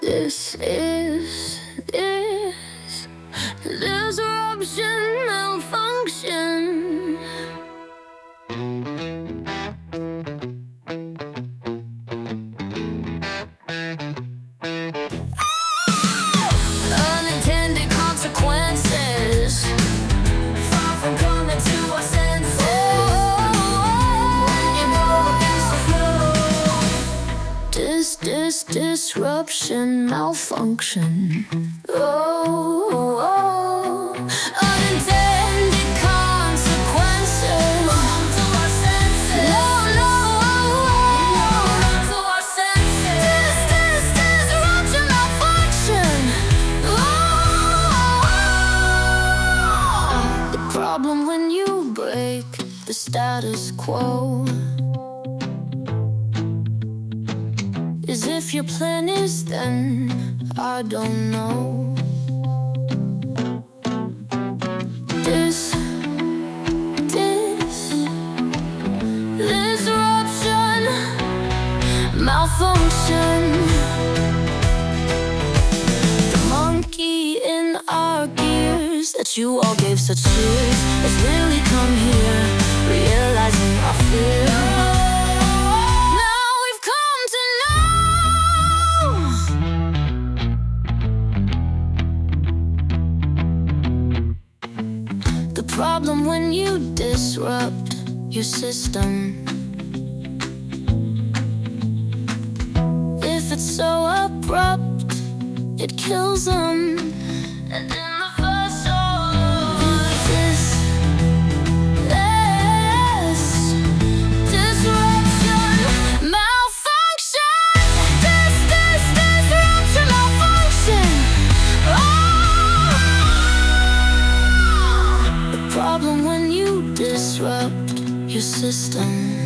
This is disruption, malfunction. Unintended consequences, far from coming to our senses. When you move against the flow, disruption, malfunction. Unintended consequences. Come to our senses. No, to our senses. Disruption, malfunction. The problem when you break the status quo is if your plan is then, I don't know. Disruption, malfunction. The monkey in our gears that you all gave such cheers has really come here, realizing our fear. Now we've come to know the problem when you disrupt your system. If it's so abrupt, it kills them. And in the first disruption, malfunction. Disruption, malfunction. The problem when you disrupt your system.